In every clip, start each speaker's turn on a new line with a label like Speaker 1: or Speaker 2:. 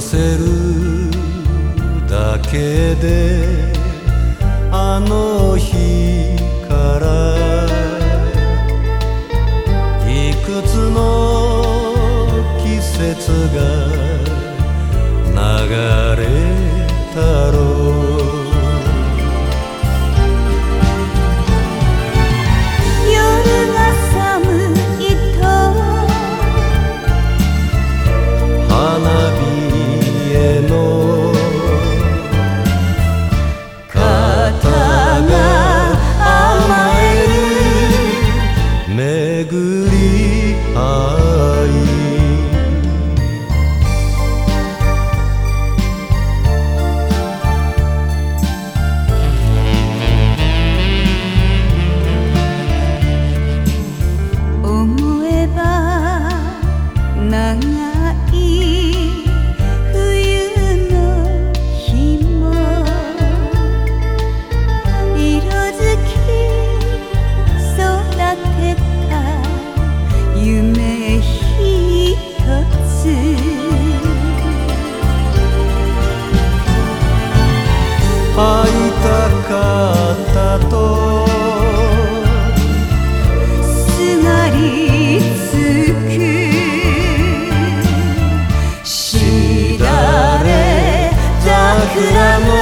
Speaker 1: せるだけであの日からいくつの季節が流れたろう。
Speaker 2: 夜が寒いと
Speaker 1: 花火への肩が甘える巡り合い。
Speaker 2: 思えば長い冬の日も色づき育てた夢ひとつ
Speaker 1: 会いたかったと
Speaker 2: すがりつくしだれ桜の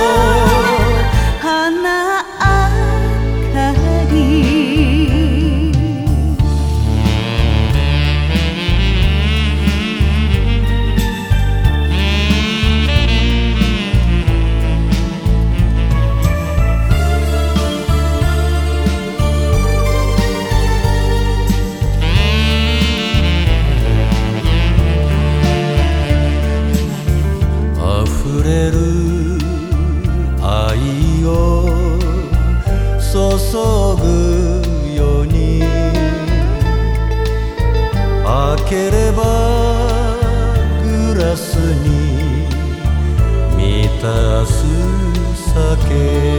Speaker 2: 花明かり
Speaker 1: 溢れる愛を注ぐように開ければグラスに満たす酒。